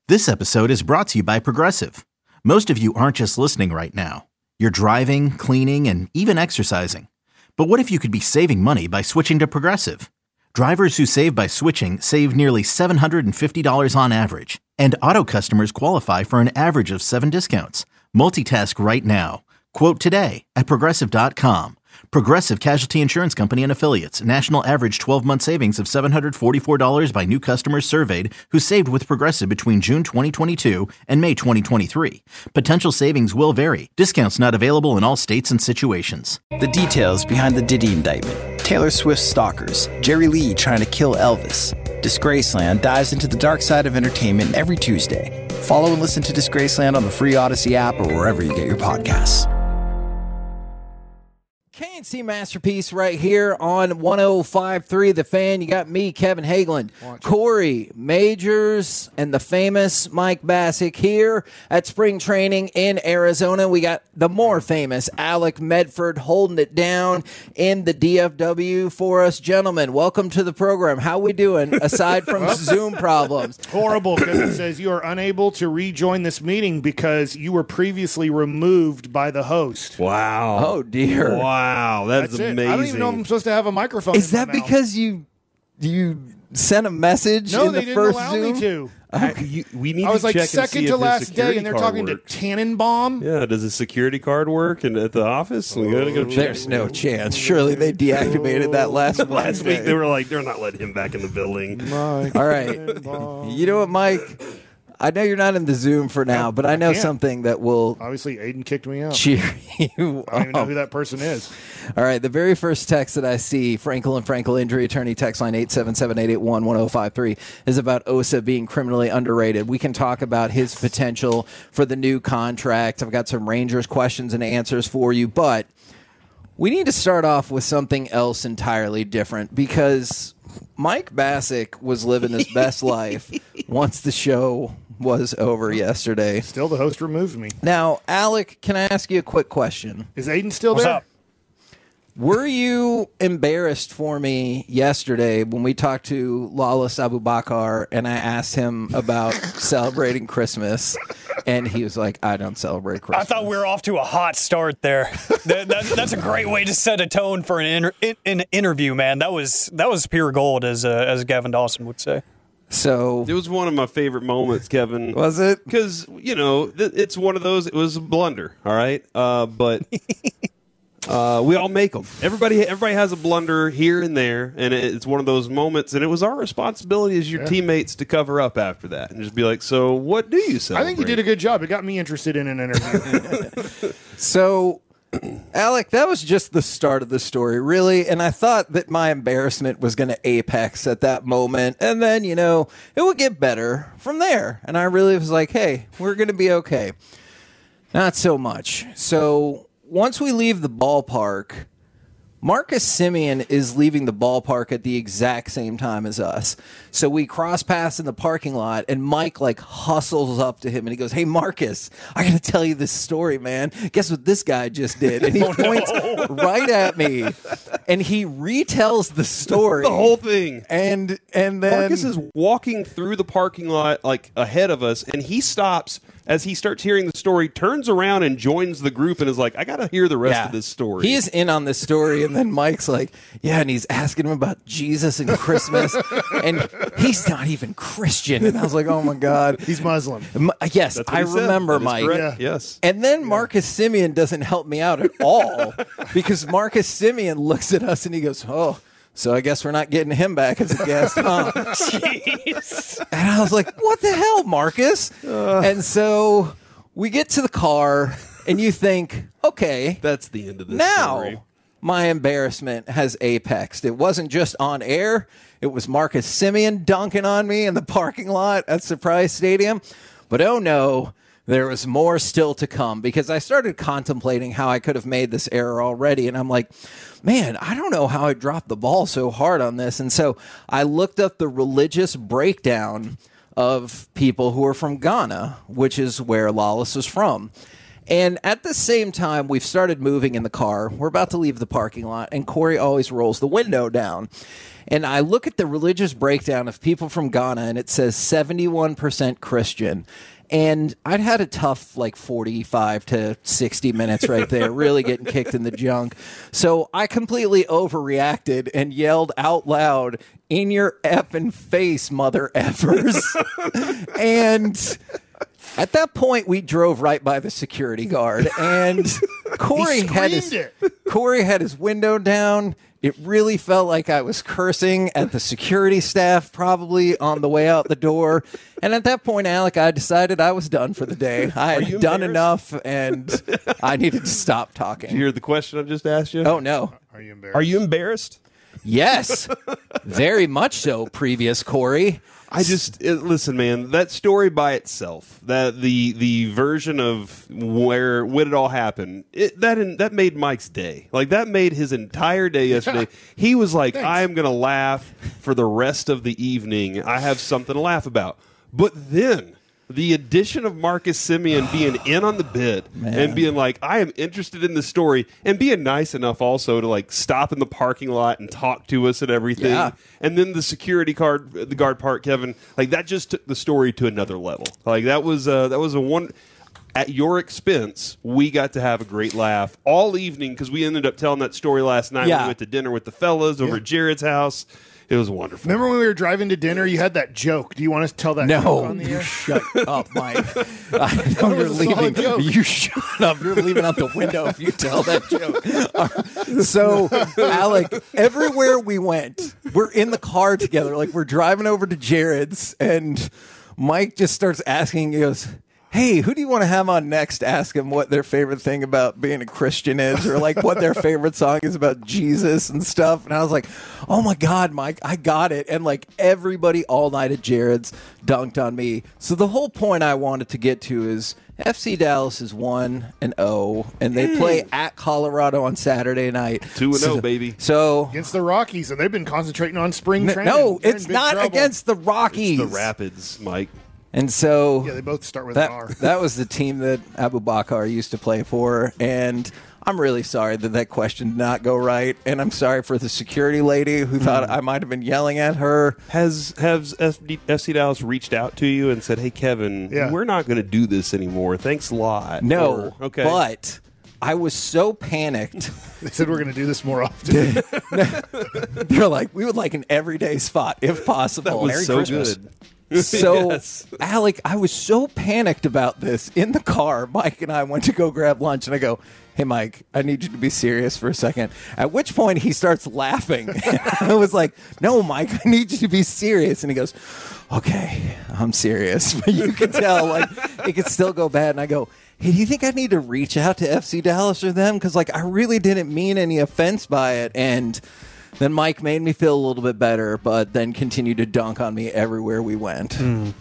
This episode is brought to you by Progressive. Most of you aren't just listening right now. You're driving, cleaning, and even exercising. But what if you could be saving money by switching to Progressive? Drivers who save by switching save nearly $750 on average. And auto customers qualify for an average of 7 discounts. Multitask right now. Quote today at Progressive.com. Progressive Casualty Insurance Company and Affiliates. National average 12-month savings of $744 by new customers surveyed who saved with Progressive between June 2022 and May 2023. Potential savings will vary. Discounts not available in all states and situations. The details behind the Diddy indictment. Taylor Swift stalkers. Jerry Lee trying to kill Elvis. Disgraceland dives into the dark side of entertainment every Tuesday. Follow and listen to Disgraceland on the free Odyssey app or wherever you get your podcasts. K&C Masterpiece right here on 105.3 The Fan. You got me, Kevin Hageland, Corey Majors, and the famous Mike Bassick here at spring training in Arizona. We got the more famous Alec Medford holding it down in the DFW for us. Gentlemen, welcome to the program. How we doing aside from Zoom problems? Horrible, because it says you are unable to rejoin this meeting because you were previously removed by the host. Wow. Oh, dear. Wow, that's amazing. I don't even know if I'm supposed to have a microphone. Is that because you sent a message in the first Zoom? No, they didn't allow me to. We need I was to like check and second see to if his last day, security and they're card talking works. to Tannenbaum. Yeah, does his security card work and at the office? We gotta go check. There's no chance. Surely they deactivated that last week. They were like, they're not letting him back in the building. All right. You know what, Mike? I know you're not in the Zoom for now, but I know something that will obviously Aiden kicked me out. Cheer you up. I don't even know who that person is. All right, the very first text that I see, Frankel and Frankel injury attorney text line 877-881-1053, is about Osa being criminally underrated. We can talk about his potential for the new contract. I've got some Rangers questions and answers for you, but we need to start off with something else entirely different because Mike Bassick was living his best life once the show was over yesterday. Still, the host removed me. Now, Alec, can I ask you a quick question? Is Aiden still What's there? up? Were you embarrassed for me yesterday when we talked to Lawless Abubakar and I asked him about celebrating Christmas? And he was like, I don't celebrate Christmas. I thought we were off to a hot start there. That's a great way to set a tone for an interview, man. That was pure gold, as Gavin Dawson would say. So it was one of my favorite moments, Kevin. Was it? Because, it's one of those, it was a blunder, all right? But we all make them. Everybody has a blunder here and there, and it's one of those moments, and it was our responsibility as your teammates to cover up after that and just be like, so what do you celebrate? I think you did a good job. It got me interested in an interview. So, Alec, that was just the start of the story, really, and I thought that my embarrassment was going to apex at that moment, and then, it would get better from there, and I really was like, hey, we're going to be okay. Not so much. So, once we leave the ballpark, Marcus Semien is leaving the ballpark at the exact same time as us. So we cross paths in the parking lot, and Mike hustles up to him, and he goes, hey, Marcus, I got to tell you this story, man. Guess what this guy just did? And he points right at me, and he retells the story. The whole thing. And then Marcus is walking through the parking lot ahead of us, and he stops as he starts hearing the story, turns around and joins the group and is like, I got to hear the rest of this story. He is in on this story, and then Mike's like, yeah, and he's asking him about Jesus and Christmas, and he's not even Christian. And I was like, oh, my God. He's Muslim. Yes, I remember, Mike. Yeah. Yes. And then Marcus Semien doesn't help me out at all because Marcus Semien looks at us and he goes, oh, so I guess we're not getting him back as a guest, huh? Jeez. And I was like, what the hell, Marcus? And so we get to the car, and you think, okay. That's the end of this story. Now, my embarrassment has apexed. It wasn't just on air. It was Marcus Semien dunking on me in the parking lot at Surprise Stadium. But oh no, there was more still to come because I started contemplating how I could have made this error already. And I'm like, man, I don't know how I dropped the ball so hard on this. And so I looked up the religious breakdown of people who are from Ghana, which is where Lawless was from. And at the same time, we've started moving in the car. We're about to leave the parking lot, and Corey always rolls the window down. And I look at the religious breakdown of people from Ghana, and it says 71% Christian. And I'd had a tough 45 to 60 minutes right there, really getting kicked in the junk. So I completely overreacted and yelled out loud, "In your effing face, mother effers." And at that point, we drove right by the security guard, and Corey had his window down. It really felt like I was cursing at the security staff, probably on the way out the door. And at that point, Alec, I decided I was done for the day. I had done enough, and I needed to stop talking. Did you hear the question I just asked you? Oh, no. Are you embarrassed? Are you embarrassed? Yes, very much so, previous Corey. Listen, man, that story by itself, that the version of when it all happened, that made Mike's day. That made his entire day yesterday. He was like, I am going to laugh for the rest of the evening. I have something to laugh about. But then the addition of Marcus Simeon being in on the bit and being like, I am interested in the story, and being nice enough also to stop in the parking lot and talk to us and everything. Yeah. And then the guard part, Kevin, that just took the story to another level. That was a one. At your expense, we got to have a great laugh all evening because we ended up telling that story last night. Yeah. We went to dinner with the fellas over at Jared's house. It was wonderful. Remember when we were driving to dinner, you had that joke. Do you want us to tell that joke on the air? No, shut up, Mike. I know you're leaving. You shut up. You're leaving out the window if you tell that joke. So, Alec, everywhere we went, we're in the car together. We're driving over to Jared's, and Mike just starts asking, he goes, hey, who do you want to have on next? Ask them what their favorite thing about being a Christian is, or what their favorite song is about Jesus and stuff. And I was like, oh my God, Mike, I got it. And everybody all night at Jared's dunked on me. So the whole point I wanted to get to is FC Dallas is 1-0, and they play at Colorado on Saturday night. 2-0, baby. So against the Rockies, and they've been concentrating on spring training. No, it's not against the Rockies. It's the Rapids, Mike. And so they both start with an R. That was the team that Abu Bakar used to play for, and I'm really sorry that question did not go right, and I'm sorry for the security lady who thought I might have been yelling at her. Has FC Dallas reached out to you and said, hey, Kevin, we're not going to do this anymore. Thanks a lot. No, okay. But I was so panicked. They said we're going to do this more often. They're like, we would like an everyday spot if possible. That was Merry so Christmas. good. So, yes. Alec, I was so panicked about this in the car. Mike and I went to go grab lunch, and I go, hey, Mike, I need you to be serious for a second. At which point he starts laughing. I was like, no, Mike, I need you to be serious. And he goes, okay, I'm serious. But you can tell, it could still go bad. And I go, hey, do you think I need to reach out to FC Dallas or them? Because, I really didn't mean any offense by it. And then Mike made me feel a little bit better, but then continued to dunk on me everywhere we went.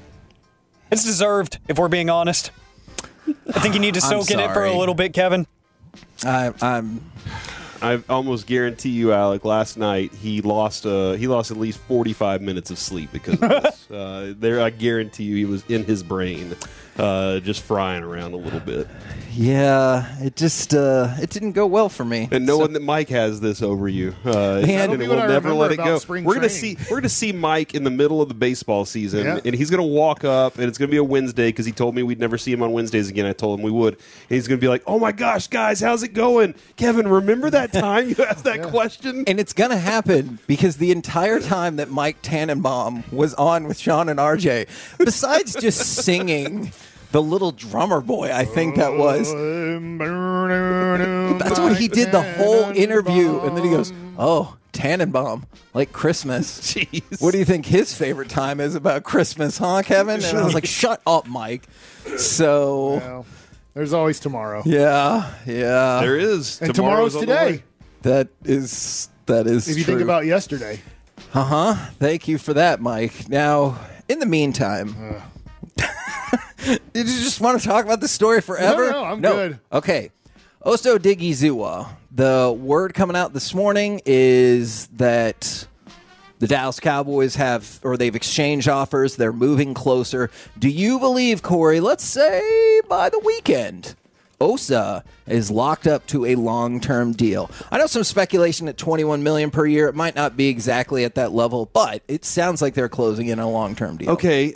It's deserved, if we're being honest. I think you need to soak in it for a little bit, Kevin. I almost guarantee you, Alec, last night he lost at least 45 minutes of sleep because of this. I guarantee you he was in his brain just frying around a little bit. Yeah, it just it didn't go well for me. And knowing that Mike has this over you, and we'll never let it go. We're gonna see Mike in the middle of the baseball season, and he's gonna walk up, and it's gonna be a Wednesday because he told me we'd never see him on Wednesdays again. I told him we would, and he's gonna be like, "Oh my gosh, guys, how's it going? Kevin, remember that time you asked that question?" And it's gonna happen because the entire time that Mike Tannenbaum was on with Sean and RJ, besides just singing the little drummer boy, I think that was. That's what he did the whole interview. And then he goes, oh, Tannenbaum, like Christmas. Jeez. What do you think his favorite time is about Christmas, huh, Kevin? And I was like, shut up, Mike. So. Well, there's always tomorrow. Yeah. There is. And tomorrow's today. That is if you true. think about yesterday. Thank you for that, Mike. Now, in the meantime, did you just want to talk about the story forever? No, I'm good. Okay. Oso Digizua. The word coming out this morning is that the Dallas Cowboys they've exchanged offers. They're moving closer. Do you believe, Corey, let's say by the weekend, Osa is locked up to a long-term deal. I know some speculation at $21 million per year. It might not be exactly at that level, but it sounds like they're closing in a long-term deal. Okay,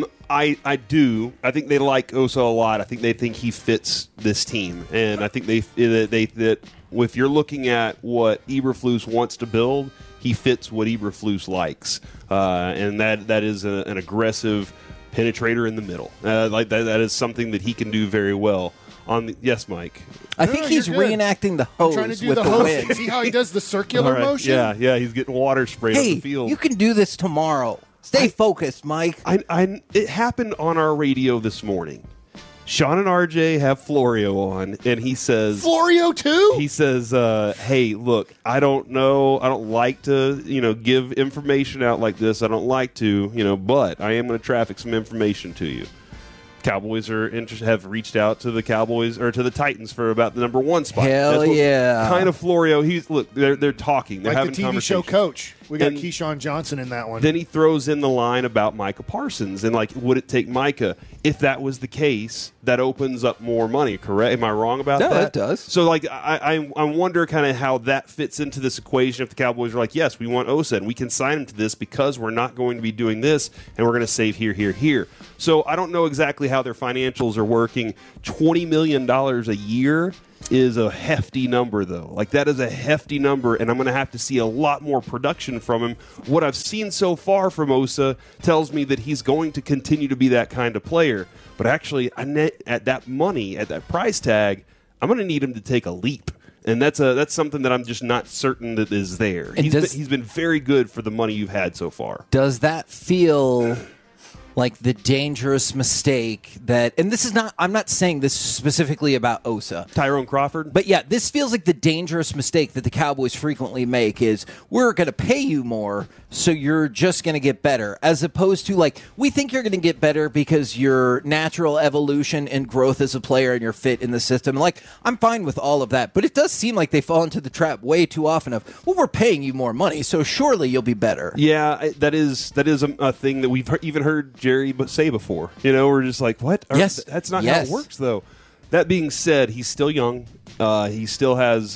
I do. I think they like Osa a lot. I think they think he fits this team, and I think that if you're looking at what Eberflus wants to build, he fits what Eberflus likes, and that is an aggressive penetrator in the middle. Like that is something that he can do very well. Yes, Mike. I think he's reenacting the hose trying to do with the hose. wind. See how he does the circular motion? Yeah, he's getting water sprayed on the field. You can do this tomorrow. Stay focused, Mike. It happened on our radio this morning. Sean and RJ have Florio on, and he says... Florio, too? He says, hey, look, I don't know. I don't like to, give information out like this. I don't like to, but I am going to traffic some information to you. Cowboys have reached out to the Cowboys or to the Titans for about the number 1 spot. Hell yeah! Kind of Florio. They're talking. They're like having the TV show Coach. We got Keyshawn Johnson in that one. Then he throws in the line about Micah Parsons and would it take Micah? If that was the case, that opens up more money. Correct? Am I wrong about that? No, it does. So I wonder kind of how that fits into this equation. If the Cowboys are like, yes, we want Osa and we can sign him to this because we're not going to be doing this and we're going to save here. So I don't know exactly how their financials are working. $20 million a year is a hefty number, though. That is a hefty number, and I'm going to have to see a lot more production from him. What I've seen so far from Osa tells me that he's going to continue to be that kind of player. But actually, at that money, at that price tag, I'm going to need him to take a leap. And that's something that I'm just not certain that is there. He's been very good for the money you've had so far. Does that feel like the dangerous mistake that, and this is not, I'm not saying this specifically about Osa. Tyrone Crawford? But yeah, this feels like the dangerous mistake that the Cowboys frequently make is we're going to pay you more, so you're just going to get better, as opposed to we think you're going to get better because your natural evolution and growth as a player and your fit in the system. I'm fine with all of that, but it does seem like they fall into the trap way too often of, well, we're paying you more money, so surely you'll be better. Yeah, that is a thing that we've even heard Jerry say before. We're just like, what? Yes. That's not how it works, though. That being said, he's still young. He still has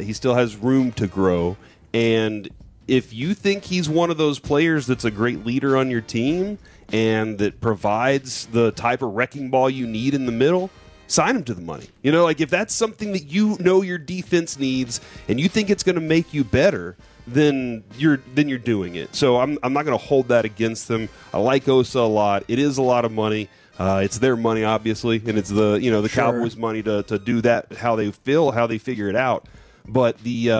room to grow. And if you think he's one of those players that's a great leader on your team and that provides the type of wrecking ball you need in the middle, sign him to the money. If that's something that your defense needs and you think it's going to make you better, then you're doing it. So I'm not going to hold that against them. I like Osa a lot. It is a lot of money. It's their money, obviously, and it's the Sure. Cowboys' money to do that how they figure it out. But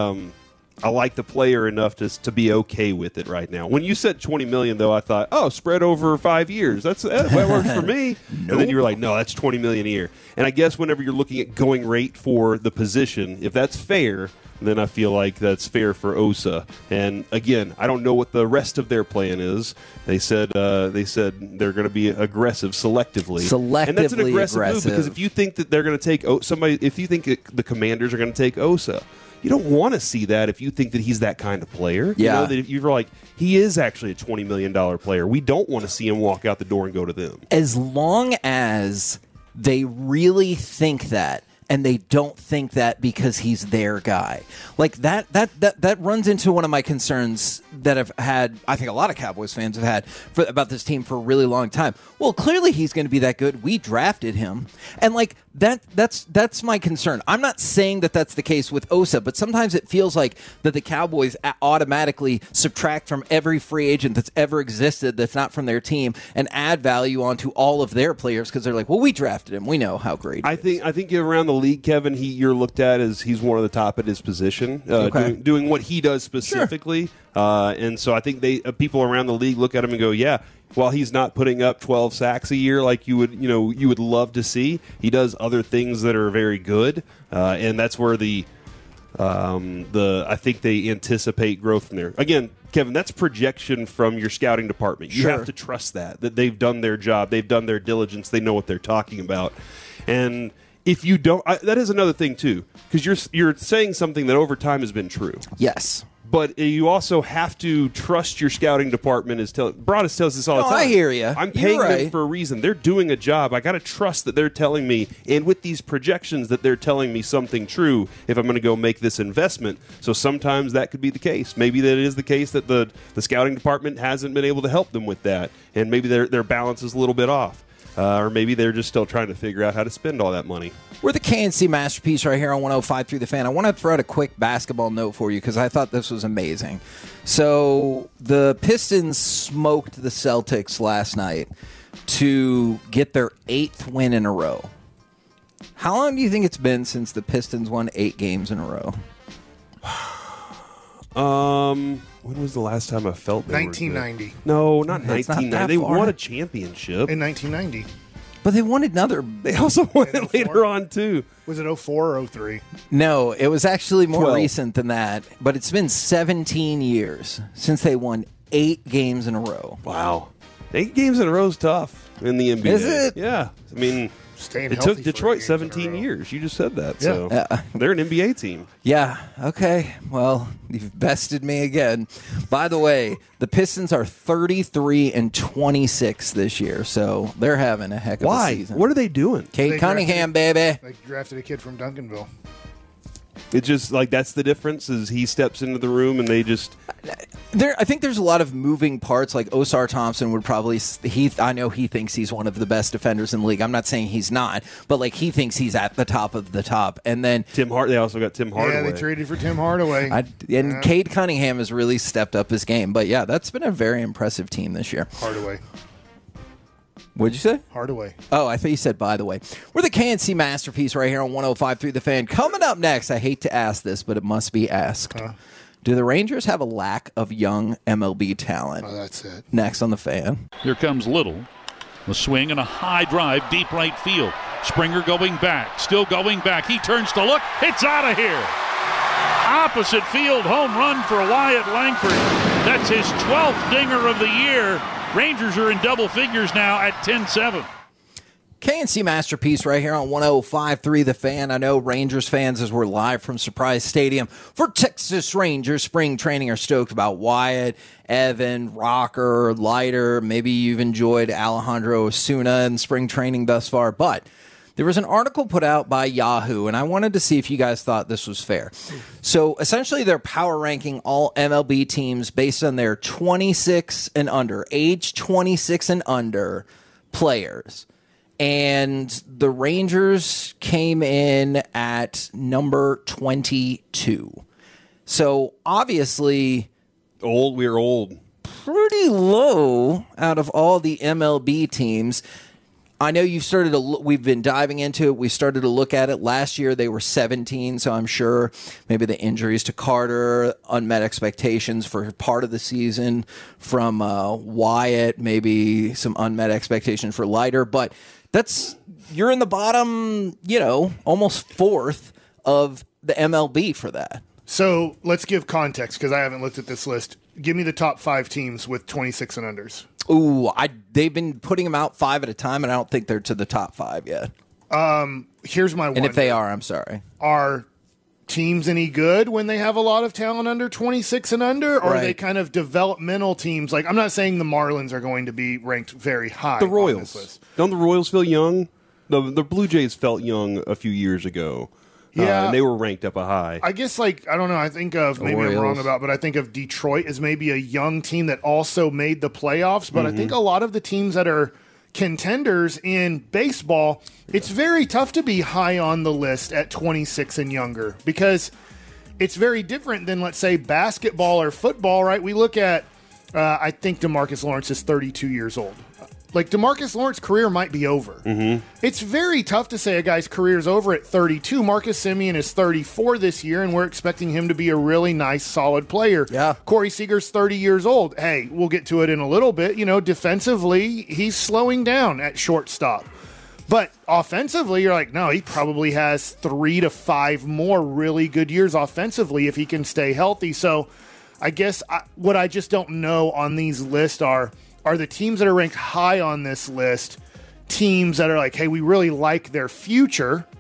I like the player enough to be okay with it right now. When you said $20 million, though, I thought, spread over 5 years. That works for me. Nope. And then you were like, no, that's $20 million a year. And I guess whenever you're looking at going rate for the position, if that's fair, then I feel like that's fair for Osa. And again, I don't know what the rest of their plan is. They said they're going to be aggressive selectively. And that's an aggressive move, because if you think that they're going to take somebody, if you think the Commanders are going to take Osa, you don't want to see that if you think that he's that kind of player. Yeah. That if you're like, he is actually a $20 million player. We don't want to see him walk out the door and go to them. As long as they really think that, and they don't think that because he's their guy. That runs into one of my concerns that I've had, I think a lot of Cowboys fans have had about this team for a really long time. Well, clearly he's going to be that good. We drafted him. And that's my concern. I'm not saying that that's the case with Osa, but sometimes it feels like that the Cowboys automatically subtract from every free agent that's ever existed that's not from their team and add value onto all of their players because they're like, well, we drafted him. We know how great he is. I think around the league, Kevin, you're looked at as he's one of the top at his position, doing what he does specifically. Sure. And so I think people around the league look at him and go, yeah, while he's not putting up 12 sacks a year like you would love to see, he does other things that are very good. And that's where I think they anticipate growth from there. Again, Kevin, that's projection from your scouting department. You have to trust that they've done their job, they've done their diligence, they know what they're talking about. And if you don't, that is another thing too, because you're saying something that over time has been true. Yes. But you also have to trust your scouting department. Broadus tells us all the time. I hear you. I'm paying You're them right. for a reason. They're doing a job. I got to trust that they're telling me, and with these projections, that they're telling me something true if I'm going to go make this investment. So sometimes that could be the case. Maybe that it is the case that the scouting department hasn't been able to help them with that, and maybe their balance is a little bit off. Or maybe they're just still trying to figure out how to spend all that money. We're the KNC Masterpiece right here on 105 through the Fan. I want to throw out a quick basketball note for you because I thought this was amazing. So the Pistons smoked the Celtics last night to get their 8th win in a row. How long do you think it's been since the Pistons won 8 games in a row? When was the last time I felt they 1990. were good? No, not It's not 1990. that They far. won a championship. In 1990. But they won another. They also won it 04? later on, too. Was it 04 or 03? No, it was actually more 12. recent than that. But it's been 17 years since they won 8 games in a row. Wow. 8 games in a row is tough in the NBA. Is it? Yeah. I mean, Staying it healthy took for Detroit 8 games in a 17 row. years. You just said that. Yeah. So they're an NBA team. Yeah, okay. Well, you've bested me again. By the way, the Pistons are 33-26 this year, so they're having a heck of a Why? season. What are they doing? Kate They Cunningham, baby. They drafted a kid from Duncanville. It's just like that's the difference is he steps into the room and they just I think there's a lot of moving parts. Like Osar Thompson would probably I know he thinks he's one of the best defenders in the league. I'm not saying he's not, but like he thinks he's at the top of the top. And then they also got Tim Hardaway. Yeah, they traded for Tim Hardaway. Cade Cunningham has really stepped up his game. But yeah, that's been a very impressive team this year. Hardaway. What'd you say? Hardaway. Oh, I thought you said, by the way. We're the KNC Masterpiece right here on 105 through the Fan. Coming up next, I hate to ask this, but it must be asked. Do the Rangers have a lack of young MLB talent? Oh, that's it. Next on the Fan. Here comes Little. A swing and a high drive, deep right field. Springer going back, still going back. He turns to look. It's out of here. Opposite field, home run for Wyatt Langford. That's his 12th dinger of the year. Rangers are in double figures now at 10-7. KNC Masterpiece right here on 105.3 The Fan. I know Rangers fans, as we're live from Surprise Stadium for Texas Rangers spring training, are stoked about Wyatt, Evan, Rocker, Leiter. Maybe you've enjoyed Alejandro Osuna in spring training thus far. But there was an article put out by Yahoo, and I wanted to see if you guys thought this was fair. So essentially, they're power ranking all MLB teams based on their 26 and under, age 26 and under players. And the Rangers came in at number 22. So obviously, We're old. pretty low out of all the MLB teams. I know you've started to we've been diving into it. We started to look at it last year. They were 17, so I'm sure maybe the injuries to Carter, unmet expectations for part of the season from Wyatt, maybe some unmet expectations for Leiter. But you're in the bottom, almost fourth of the MLB for that. So let's give context because I haven't looked at this list. Give me the top 5 teams with 26 and unders. Ooh, they've been putting them out 5 at a time, and I don't think they're to the top 5 yet. Here's my one. And if they are, I'm sorry. Are teams any good when they have a lot of talent under 26 and under? Or are they Right. kind of developmental teams? Like, I'm not saying the Marlins are going to be ranked very high. The on Royals. this list. Don't the Royals feel young? The Blue Jays felt young a few years ago. Yeah. And they were ranked up a high. I guess, I don't know. I think of, maybe I'm wrong Orioles. but I think of Detroit as maybe a young team that also made the playoffs. But I think a lot of the teams that are contenders in baseball, it's very tough to be high on the list at 26 and younger because it's very different than, let's say, basketball or football, right? We look at, I think DeMarcus Lawrence is 32 years old. Like, DeMarcus Lawrence's career might be over. It's very tough to say a guy's career is over at 32. Marcus Semien is 34 this year, and we're expecting him to be a really nice, solid player. Yeah. Corey Seager's 30 years old. Hey, we'll get to it in a little bit. Defensively, he's slowing down at shortstop. But offensively, you're like, no, he probably has 3 to 5 more really good years offensively if he can stay healthy. So I guess what I just don't know on these lists are the teams that are ranked high on this list teams that are like, hey, we really like their future,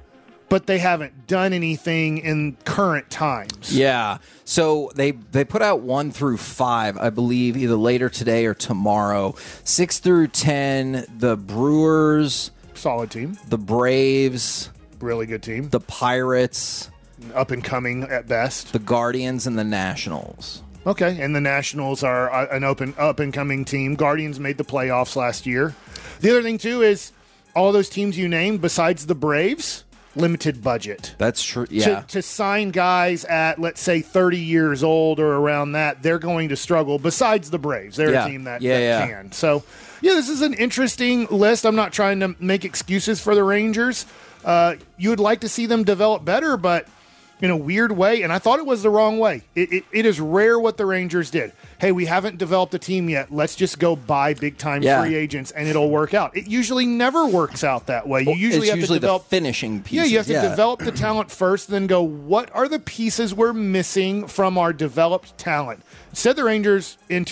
but they haven't done anything in current times. Yeah. So they put out 1 through 5, I believe, either later today or tomorrow. 6 through 10, the Brewers, Solid team. the Braves, Really good team. the Pirates, Up and coming at best. the Guardians, and the Nationals. Okay, and the Nationals are an up and coming team. Guardians made the playoffs last year. The other thing too is all those teams you named, besides the Braves, limited budget. That's true. Yeah. To sign guys at, let's say, 30 years old or around that, they're going to struggle. Besides the Braves, they're Yeah. a team that Yeah. can. So, yeah, this is an interesting list. I'm not trying to make excuses for the Rangers. You would like to see them develop better, but in a weird way, and I thought it was the wrong way. It is rare what the Rangers did. Hey, we haven't developed a team yet. Let's just go buy big-time free agents, and it'll work out. It usually never works out that way. You usually have to develop the finishing pieces. Yeah, you have to develop the talent first, then go, what are the pieces we're missing from our developed talent? Said the Rangers in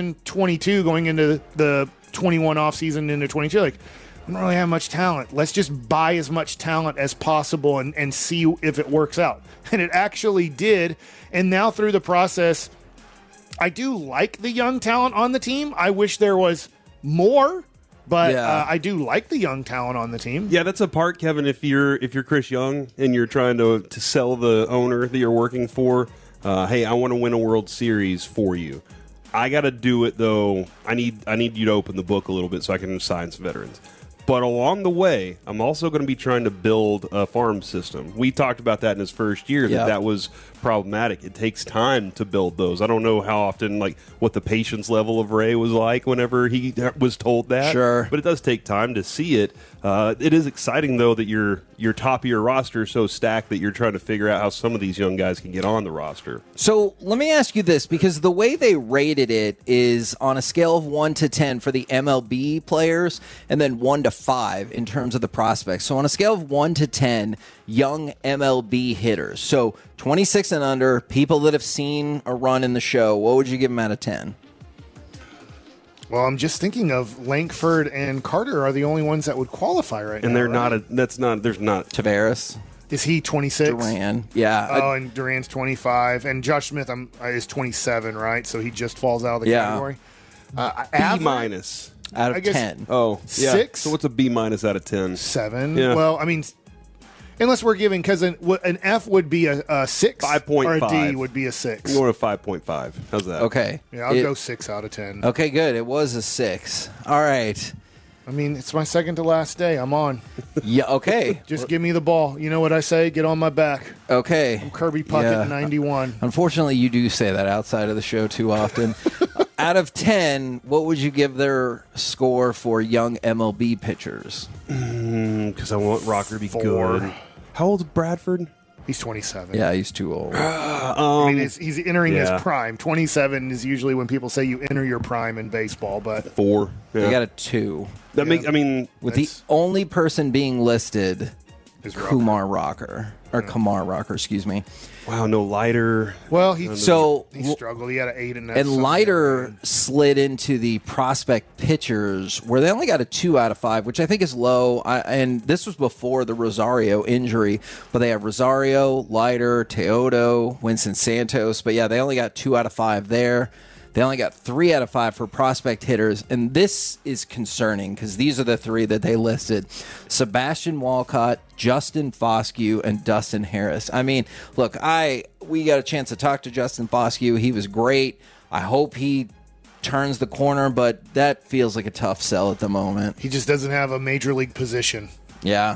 2022, going into the 21 offseason into 22, like, we don't really have much talent. Let's just buy as much talent as possible and see if it works out. And it actually did. And now through the process, I do like the young talent on the team. I wish there was more, but I do like the young talent on the team. Yeah, that's a part, Kevin. If you're Chris Young and you're trying to sell the owner that you're working for, hey, I want to win a World Series for you. I got to do it though. I need you to open the book a little bit so I can sign some veterans. But along the way, I'm also going to be trying to build a farm system. We talked about that in his first year, that was problematic. It takes time to build those. I don't know how often, like, what the patience level of Ray was like whenever he was told that. Sure. But it does take time to see it. It is exciting, though, that your top of your roster is so stacked that you're trying to figure out how some of these young guys can get on the roster. So let me ask you this, because the way they rated it is on a scale of 1 to 10 for the MLB players and then 1 to 5 in terms of the prospects. So on a scale of 1 to 10, young MLB hitters. So 26 and under, people that have seen a run in the show, what would you give them out of 10? Well, I'm just thinking of Langford and Carter are the only ones that would qualify right now. And they're right? there's not. Tavares, Is he 26? Duran, yeah. Oh, and Duran's 25. And Josh Smith is 27, right? So he just falls out of the category. B minus. Out I of guess- 10. Oh, yeah. 6? So what's a B minus out of 10? 7. Yeah. Well, I mean, unless we're giving, because an F would be a 6. 5.5. Or a D would be a 6. I'm going to 5.5. How's that? Okay. Yeah, I'll go 6 out of 10. Okay, good. It was a 6. All right. I mean, it's my second to last day. I'm on. Yeah, okay. Just give me the ball. You know what I say? Get on my back. Okay. Kirby Puckett, Yeah. 91. Unfortunately, you do say that outside of the show too often. Out of 10, what would you give their score for young MLB pitchers? Because I want Rocker to be 4. good. How old's Bradford? He's 27. Yeah, he's too old. I mean, he's entering yeah. his prime. 27 is usually when people say you enter your prime in baseball, but 4. Yeah. They got a 2. That make. I mean, With the That's- only person being listed, is Rocker. Kumar Rocker. Or Kamar Rocker, excuse me. wow, no lighter. Well, he So, struggled. He had an 8 and and Leiter slid into the prospect pitchers where they only got a 2 out of 5, which I think is low. And this was before the Rosario injury, but they have Rosario, Leiter, Teodo, Winston Santos. But yeah, they only got 2 out of 5 there. They only got 3 out of 5 for prospect hitters, and this is concerning because these are the 3 that they listed: Sebastian Walcott, Justin Foscue, and Dustin Harris. I mean, look, we got a chance to talk to Justin Foscue. He was great. I hope he turns the corner, but that feels like a tough sell at the moment. He just doesn't have a major league position. Yeah.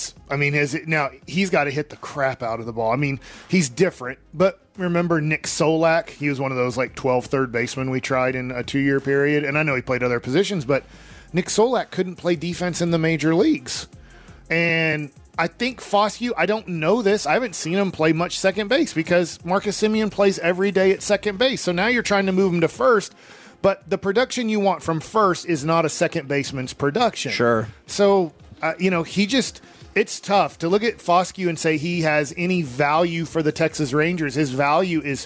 Now he's got to hit the crap out of the ball. I mean, he's different, but remember Nick Solak? He was one of those like 12 third basemen we tried in a 2-year period, and I know he played other positions, but Nick Solak couldn't play defense in the major leagues. And I think Foscue, I don't know this, I haven't seen him play much second base because Marcus Semien plays every day at second base. So now you're trying to move him to first, but the production you want from first is not a second baseman's production. Sure. So, it's tough to look at Foscue and say he has any value for the Texas Rangers. His value is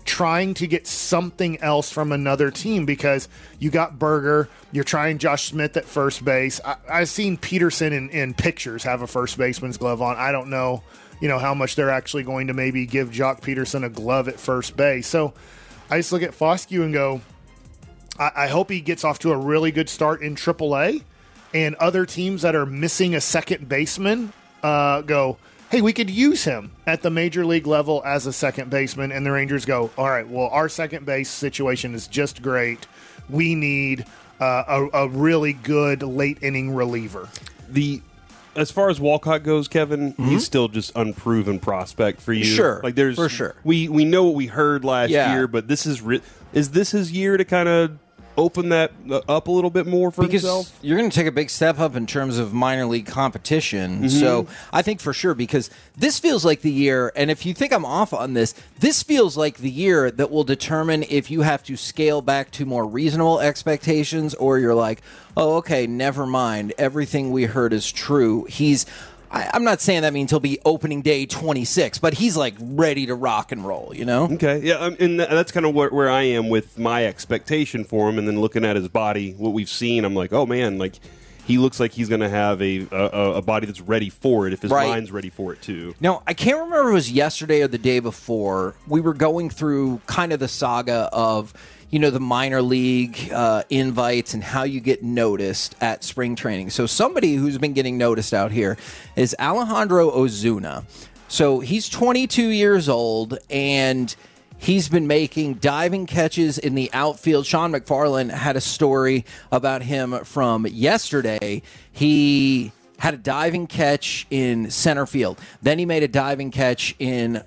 trying to get something else from another team because you got Berger, you're trying Josh Smith at first base. I've seen Peterson in pictures have a first baseman's glove on. I don't know, how much they're actually going to maybe give Jock Peterson a glove at first base. So I just look at Foscue and go, I hope he gets off to a really good start in AAA, and other teams that are missing a second baseman go, hey, we could use him at the major league level as a second baseman, and the Rangers go, all right, well, our second base situation is just great. We need a really good late inning reliever. As far as Walcott goes, Kevin, he's still just unproven prospect for you. Sure, there's for sure. We know what we heard last year, but this is this his year to kind of open that up a little bit more for himself? You're going to take a big step up in terms of minor league competition. So I think for sure, because this feels like the year, and if you think I'm off on this feels like the year that will determine if you have to scale back to more reasonable expectations or you're like, oh, okay, never mind. Everything we heard is true. I'm not saying that means he'll be opening day 26, but he's like ready to rock and roll, Okay, yeah, and that's kind of where I am with my expectation for him, and then looking at his body, what we've seen, I'm like, oh man, like he looks like he's going to have a body that's ready for it if his mind's ready for it too. Now, I can't remember if it was yesterday or the day before. We were going through kind of the saga of the minor league invites and how you get noticed at spring training. So somebody who's been getting noticed out here is Alejandro Ozuna. So he's 22 years old, and he's been making diving catches in the outfield. Sean McFarland had a story about him from yesterday. He had a diving catch in center field. Then he made a diving catch in,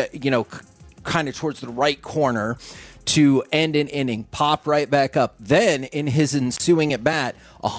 kind of towards the right corner to end an inning, popped right back up. Then, in his ensuing at-bat,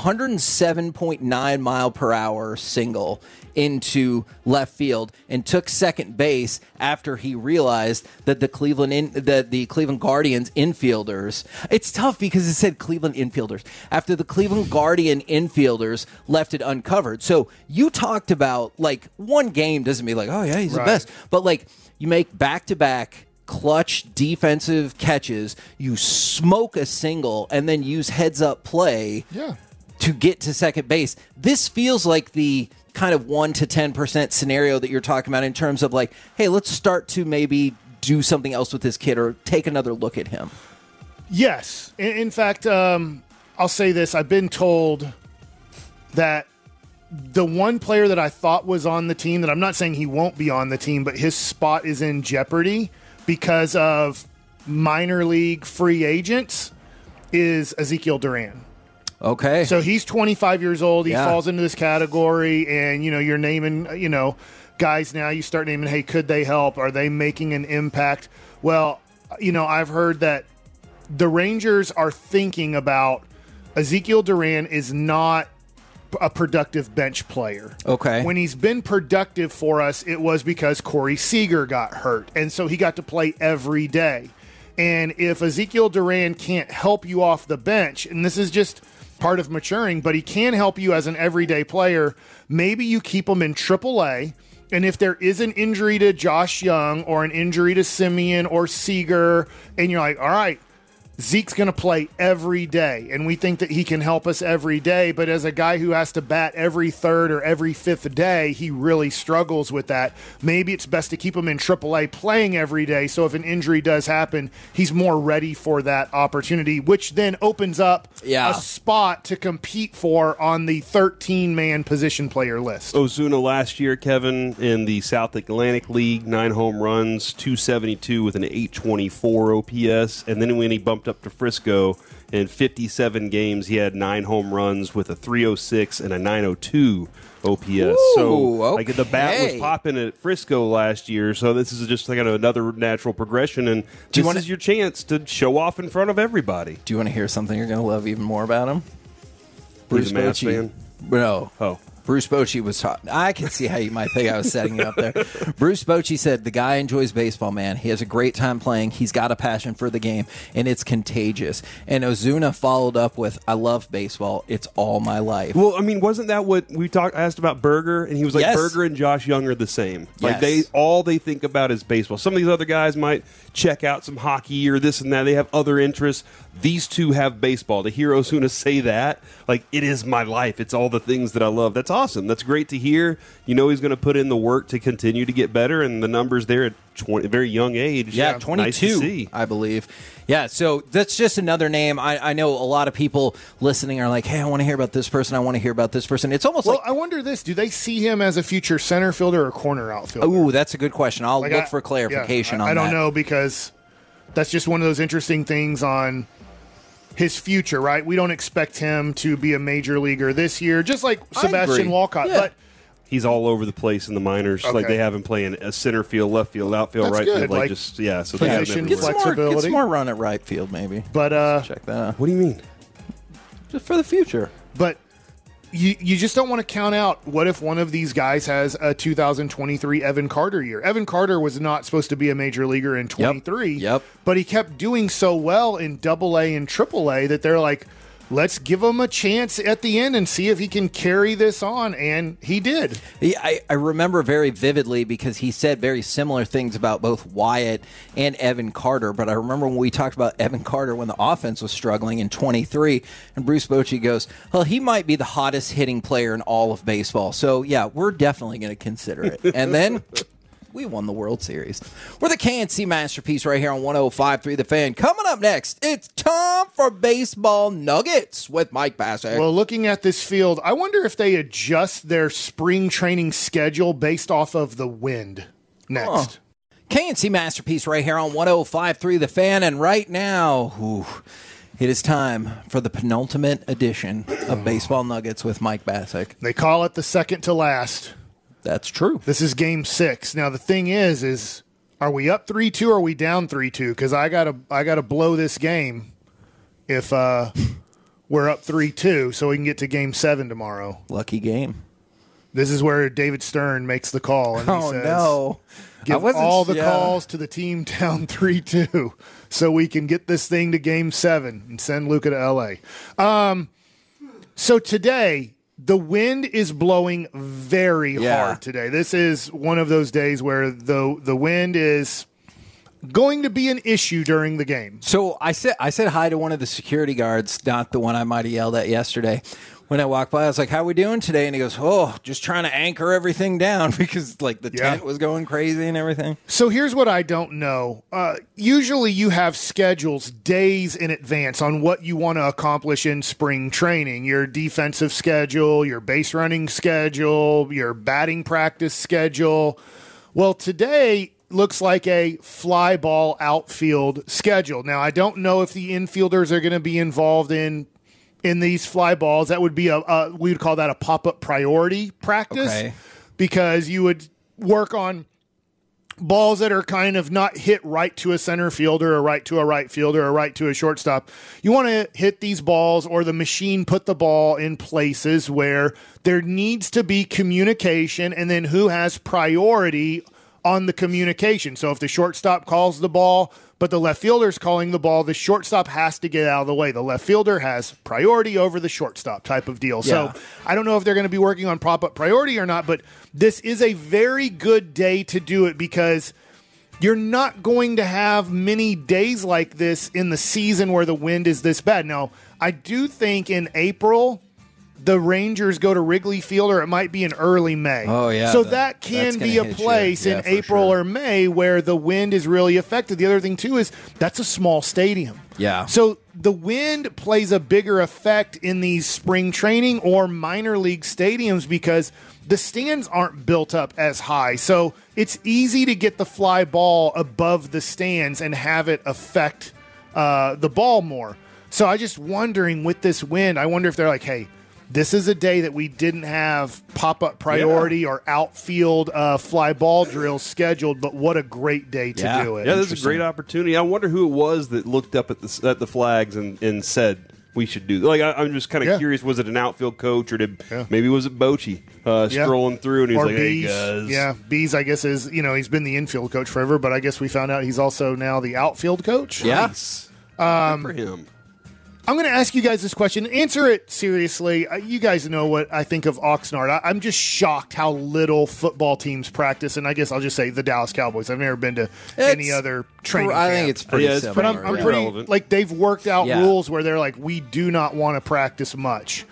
107.9 mile per hour single into left field and took second base after he realized that the Cleveland Guardians infielders. It's tough because it said Cleveland infielders. After the Cleveland Guardian infielders left it uncovered. So you talked about, like, one game doesn't mean like, oh yeah, he's the best. But like, you make back-to-back clutch defensive catches, you smoke a single, and then use heads-up play to get to second base. This feels like the kind of 1 to 10% scenario that you're talking about in terms of like, hey, let's start to maybe do something else with this kid or take another look at him. Yes. In fact, I'll say this. I've been told that the one player that I thought was on the team, that I'm not saying he won't be on the team, but his spot is in jeopardy because of minor league free agents, is Ezekiel Duran. Okay. So he's 25 years old. He falls into this category, and, you're naming, guys now. You start naming, hey, could they help? Are they making an impact? Well, I've heard that the Rangers are thinking about Ezekiel Duran is not a productive bench player. Okay. When he's been productive for us, it was because Corey Seager got hurt, and so he got to play every day. And if Ezekiel Duran can't help you off the bench, and this is just part of maturing, but he can help you as an everyday player, maybe you keep him in AAA, and if there is an injury to Josh Young or an injury to Simeon or Seager, and you're like, all right, Zeke's going to play every day, and we think that he can help us every day, but as a guy who has to bat every third or every fifth day, he really struggles with that. Maybe it's best to keep him in AAA playing every day, so if an injury does happen, he's more ready for that opportunity, which then opens up a spot to compete for on the 13-man position player list. Ozuna last year, Kevin, in the South Atlantic League, 9 home runs, 272 with an 824 OPS, and then when he bumped up to Frisco in 57 games, he had 9 home runs with a 306 and a 902 OPS. Ooh, the bat was popping at Frisco last year, so this is just like another natural progression, and this is your chance to show off in front of everybody. Do you want to hear something you're going to love even more about him? Bruce Bochy. Fan? No. Oh. Bruce Bochy was talking. I can see how you might think I was setting you up there. Bruce Bochy said, the guy enjoys baseball, man. He has a great time playing. He's got a passion for the game, and it's contagious. And Ozuna followed up with, I love baseball. It's all my life. Well, I mean, wasn't that what we asked about Berger? And he was like, Yes. Berger and Josh Young are the same. Like, Yes. all they think about is baseball. Some of these other guys might check out some hockey or this and that. They have other interests. These two have baseball. To hear Ozuna say that, like, it is my life. It's all the things that I love. That's awesome. That's great to hear. You know he's going to put in the work to continue to get better, and the numbers there at a very young age. Yeah, 22, nice to see. I believe. Yeah, so that's just another name. I know a lot of people listening are like, hey, I want to hear about this person. I want to hear about this person. It's almost Well, like, I wonder this. Do they see him as a future center fielder or corner outfielder? ooh, that's a good question. I'll Like, look for clarification on that. I don't know, because that's just one of those interesting things on his future, right? We don't expect him to be a major leaguer this year, just like I Sebastian agree. Walcott. Yeah. But He's all over the place in the minors. Like, Okay. they have him playing a center field, left field, outfield, That's right good. field. Like, So they have him position Get everywhere. some, more, get flexibility. some more run at right field, maybe. But Check that out. What do you mean? Just for the future. But you just don't want to count out what if one of these guys has a 2023 Evan Carter year. Evan Carter was not supposed to be a major leaguer in 23. Yep. But he kept doing so well in AA and AAA that they're like, let's give him a chance at the end and see if he can carry this on. And he did. I remember very vividly because he said very similar things about both Wyatt and Evan Carter. But I remember when we talked about Evan Carter when the offense was struggling in 23, and Bruce Bochy goes, well, he might be the hottest hitting player in all of baseball. So, yeah, we're definitely going to consider it. And then we won the World Series. We're the KNC Masterpiece right here on 105.3 The Fan. Coming up next, it's time for Baseball Nuggets with Mike Bassett. Well, looking at this field, I wonder if they adjust their spring training schedule based off of the wind next. KNC Masterpiece right here on 105.3 The Fan. And right now, it is time for the penultimate edition of Baseball Nuggets with Mike Bassett. They call it the second to last. That's true. This is game 6. Now the thing is are we up 3-2 or are we down 3-2? Because I gotta blow this game if we're up 3-2 so we can get to game 7 tomorrow. Lucky game. This is where David Stern makes the call and he says, no. give all the calls to the team down 3-2 so we can get this thing to game 7 and send Luka to LA. So today, the wind is blowing very hard today. This is one of those days where the wind is going to be an issue during the game. So I said hi to one of the security guards, not the one I might have yelled at yesterday. When I walked by, I was like, how we doing today? And he goes, just trying to anchor everything down because like the tent was going crazy and everything. So here's what I don't know. Usually you have schedules days in advance on what you want to accomplish in spring training. Your defensive schedule, your base running schedule, your batting practice schedule. Well, today looks like a fly ball outfield schedule. Now, I don't know if the infielders are going to be involved in these fly balls. That would be we would call that a pop-up priority practice because you would work on balls that are kind of not hit right to a center fielder or right to a right fielder or right to a shortstop. You want to hit these balls or the machine put the ball in places where there needs to be communication and then who has priority on the communication. So if the shortstop calls the ball, but the left fielder's calling the ball, the shortstop has to get out of the way. The left fielder has priority over the shortstop type of deal. Yeah. So I don't know if they're going to be working on pop-up priority or not, but this is a very good day to do it because you're not going to have many days like this in the season where the wind is this bad. Now, I do think in April the Rangers go to Wrigley Field, or it might be in early May. Oh, yeah. So that can that's be gonna a hit you. place Yeah, in for April sure. or May where the wind is really affected. The other thing, too, is that's a small stadium. Yeah. So the wind plays a bigger effect in these spring training or minor league stadiums because the stands aren't built up as high. So it's easy to get the fly ball above the stands and have it affect the ball more. So I just wondering with this wind, I wonder if they're like, hey, this is a day that we didn't have pop-up priority or outfield fly ball drills scheduled, but what a great day to do it. Yeah, this is a great opportunity. I wonder who it was that looked up at the flags and said, we should do. Like, I'm just kind of curious. Was it an outfield coach, or maybe was it Bochy strolling through and he's like, Bees. "Hey guys." Yeah, Bees, I guess, is he's been the infield coach forever, but I guess we found out he's also now the outfield coach. Yeah. Nice. Good for him. I'm going to ask you guys this question. Answer it seriously. You guys know what I think of Oxnard. I'm just shocked how little football teams practice, and I guess I'll just say the Dallas Cowboys. I've never been to any other training camp. I think it's pretty similar. But I'm pretty relevant. like they've worked out rules where they're like, we do not want to practice much.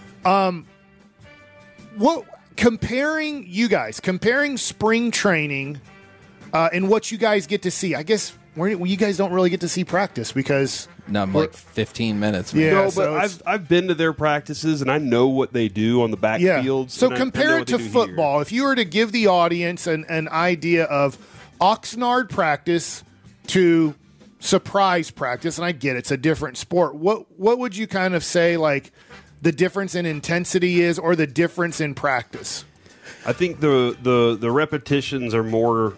Comparing spring training and what you guys get to see, I guess you guys don't really get to see practice because like 15 minutes. Man. Yeah, No, but I've been to their practices and I know what they do on the backfield. So compare it to football. If you were to give the audience an idea of Oxnard practice to surprise practice, and I get it's a different sport, what would you kind of say like the difference in intensity is, or the difference in practice? I think the repetitions are more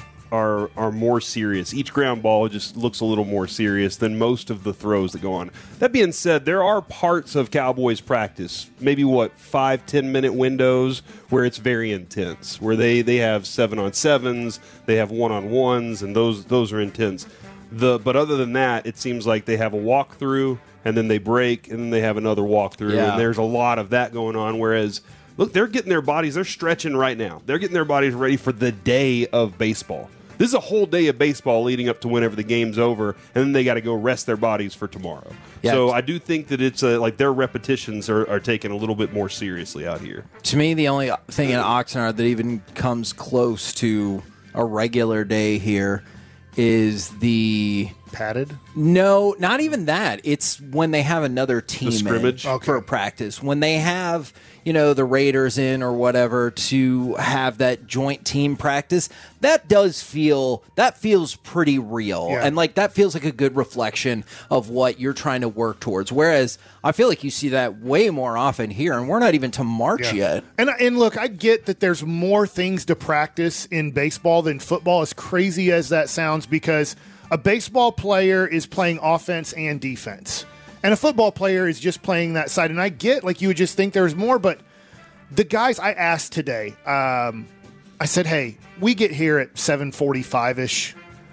serious. Each ground ball just looks a little more serious than most of the throws that go on. That being said, there are parts of Cowboys practice, maybe 5-10 minute windows where it's very intense, where they have 7-on-7s, they have 1-on-1s, and those are intense. But other than that, it seems like they have a walkthrough and then they break and then they have another walkthrough, and there's a lot of that going on. Whereas, look, they're getting their bodies, they're stretching right now. They're getting their bodies ready for the day of baseball. This is a whole day of baseball leading up to whenever the game's over, and then they got to go rest their bodies for tomorrow. Yeah. So I do think that it's like their repetitions are taken a little bit more seriously out here. To me, the only thing in Oxnard that even comes close to a regular day here is the padded. No, not even that. It's when they have another team scrimmage for practice. When they have, the Raiders in or whatever to have that joint team practice, that feels pretty real. Yeah. And that feels like a good reflection of what you're trying to work towards. Whereas I feel like you see that way more often here, and we're not even to March yet. And look, I get that there's more things to practice in baseball than football, as crazy as that sounds, because a baseball player is playing offense and defense, and a football player is just playing that side. And I get, you would just think there's more, but the guys I asked today, I said, hey, we get here at 7:45-ish,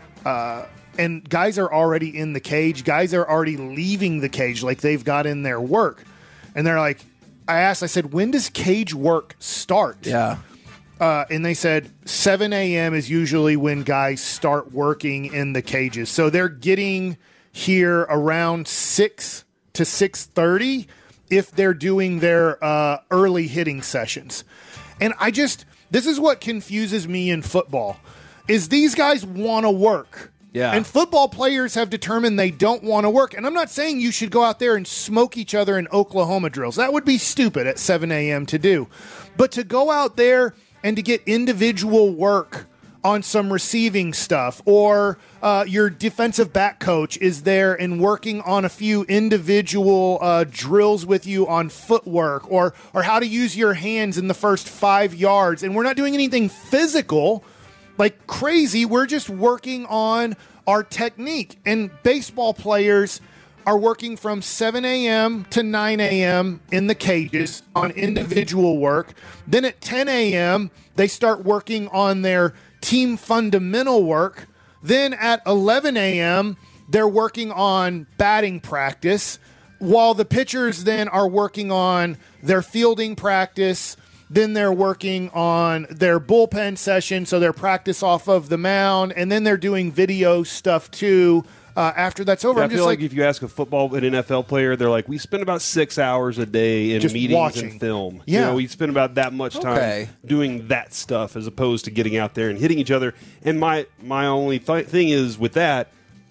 and guys are already in the cage. Guys are already leaving the cage, they've got in their work. And they're like, I said, when does cage work start? Yeah. And they said 7 a.m. is usually when guys start working in the cages. So they're getting here around 6 to 6:30 if they're doing their early hitting sessions. And this is what confuses me in football, is these guys want to work. Yeah. And football players have determined they don't want to work. And I'm not saying you should go out there and smoke each other in Oklahoma drills. That would be stupid at 7 a.m. to do. But to go out there and to get individual work on some receiving stuff, or your defensive back coach is there and working on a few individual drills with you on footwork, or how to use your hands in the first 5 yards. And we're not doing anything physical like crazy. We're just working on our technique. And baseball players are working from 7 a.m. to 9 a.m. in the cages on individual work. Then at 10 a.m., they start working on their team fundamental work. Then at 11 a.m., they're working on batting practice, while the pitchers then are working on their fielding practice. Then they're working on their bullpen session, so their practice off of the mound, and then they're doing video stuff too. After that's over, I feel like if you ask a football and NFL player, they're like, we spend about 6 hours a day in meetings and film. Yeah. We spend about that much time doing that stuff as opposed to getting out there and hitting each other. And my only thing is with that,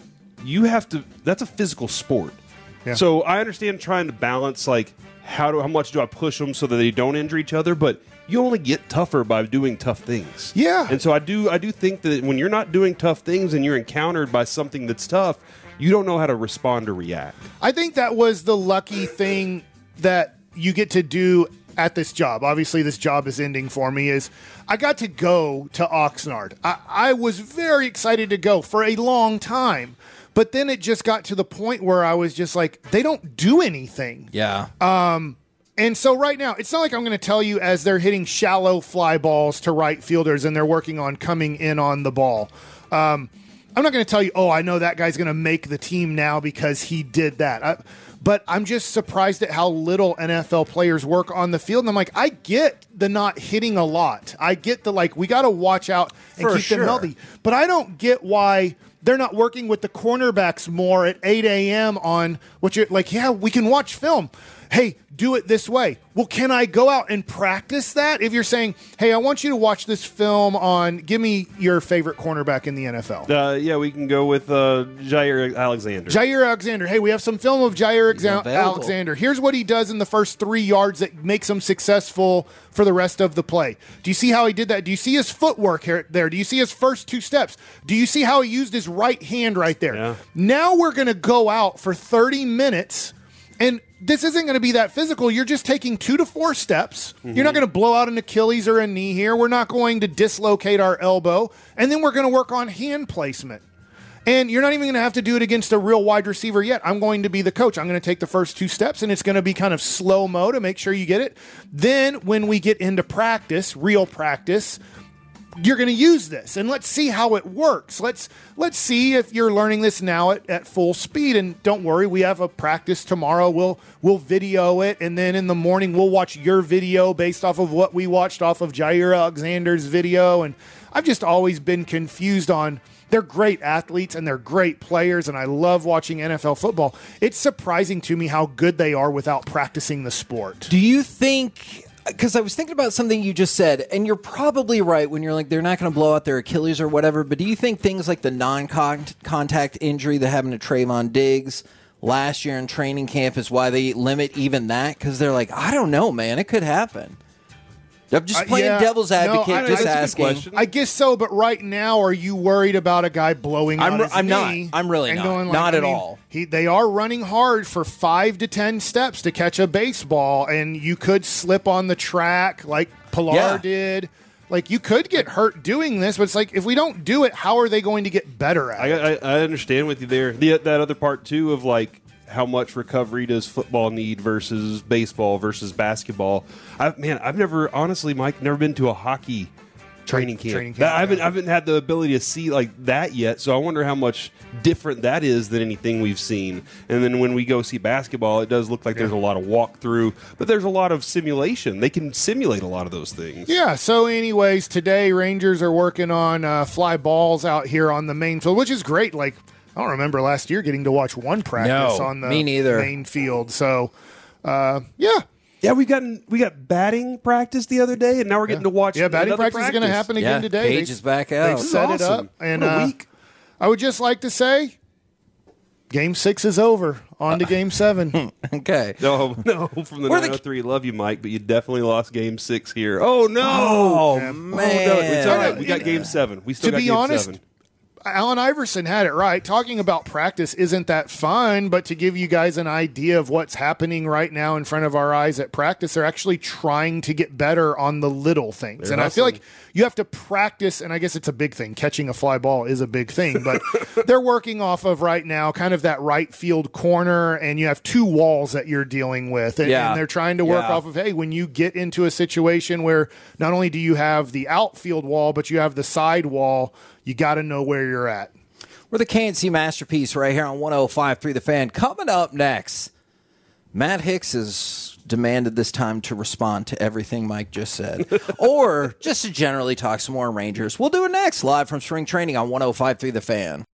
that's a physical sport. Yeah. So I understand trying to balance how much do I push them so that they don't injure each other, but you only get tougher by doing tough things. Yeah. And so I do think that when you're not doing tough things and you're encountered by something that's tough, you don't know how to respond or react. I think that was the lucky thing that you get to do at this job. Obviously, this job is ending for me, is I got to go to Oxnard. I was very excited to go for a long time. But then it just got to the point where I was just like, they don't do anything. Yeah. And so right now, it's not like I'm going to tell you as they're hitting shallow fly balls to right fielders and they're working on coming in on the ball. I'm not going to tell you, oh, I know that guy's going to make the team now because he did that. But I'm just surprised at how little NFL players work on the field. And I'm like, I get the not hitting a lot. I get the, like, we got to watch out and keep them healthy. But I don't get why they're not working with the cornerbacks more at 8 a.m. on what you're like, yeah, we can watch film. Hey, do it this way. Well, can I go out and practice that? If you're saying, hey, I want you to watch this film on, give me your favorite cornerback in the NFL. Yeah, we can go with Jair Alexander. Jair Alexander. Hey, we have some film of Jair Alexander. Here's what he does in the first 3 yards that makes him successful for the rest of the play. Do you see how he did that? Do you see his footwork there? Do you see his first 2 steps? Do you see how he used his right hand right there? Yeah. Now we're going to go out for 30 minutes, and this isn't going to be that physical. You're just taking 2 to 4 steps. Mm-hmm. You're not going to blow out an Achilles or a knee here. We're not going to dislocate our elbow. And then we're going to work on hand placement. And you're not even going to have to do it against a real wide receiver yet. I'm going to be the coach. I'm going to take the first 2 steps, and it's going to be kind of slow-mo to make sure you get it. Then when we get into practice, real practice, you're going to use this, and let's see how it works. Let's see if you're learning this now at full speed. And don't worry, we have a practice tomorrow. We'll video it, and then in the morning we'll watch your video based off of what we watched off of Jair Alexander's video. And I've just always been confused on, they're great athletes and they're great players, and I love watching NFL football. It's surprising to me how good they are without practicing the sport. Do you think... Because I was thinking about something you just said, and you're probably right when you're like, they're not going to blow out their Achilles or whatever, but do you think things like the non-contact injury that happened to Trayvon Diggs last year in training camp is why they limit even that? Because they're like, I don't know, man, it could happen. I'm just playing devil's advocate, just asking. I guess so, but right now, are you worried about a guy blowing out his knee? I'm really not. Going, like, not at all. They are running hard for 5 to 10 steps to catch a baseball, and you could slip on the track like Pilar did. Like, you could get hurt doing this, but it's like, if we don't do it, how are they going to get better at it? I understand with you there. That other part, too, of like, how much recovery does football need versus baseball versus basketball? I've never, honestly, Mike, never been to a hockey training camp. I haven't had the ability to see like that yet, so I wonder how much different that is than anything we've seen. And then when we go see basketball, it does look like there's a lot of walkthrough, but there's a lot of simulation. They can simulate a lot of those things. Yeah, so anyways, today Rangers are working on fly balls out here on the main field, which is great. Like, I don't remember last year getting to watch one practice on the main field. So, yeah. Yeah, we got batting practice the other day, and now we're getting to watch. Yeah, batting practice is going to happen again today. Page is back out. They've set it up, and a week. I would just like to say, Game 6 is over. On to Game 7. Okay. No, from the 903. Love you, Mike, but you definitely lost Game 6 here. Oh no! Oh man! No, it's all right. We got Game 7. We still got Game 7. Allen Iverson had it right. Talking about practice isn't that fun, but to give you guys an idea of what's happening right now in front of our eyes at practice, they're actually trying to get better on the little things. And I feel like you have to practice, and I guess it's a big thing. Catching a fly ball is a big thing, but they're working off of right now kind of that right field corner, and you have 2 walls that you're dealing with. And they're trying to work off of, hey, when you get into a situation where not only do you have the outfield wall, but you have the side wall, you got to know where you're at. We're the KNC Masterpiece right here on 105.3 The Fan. Coming up next, Matt Hicks has demanded this time to respond to everything Mike just said, or just to generally talk some more Rangers. We'll do it next, live from spring training on 105.3 The Fan.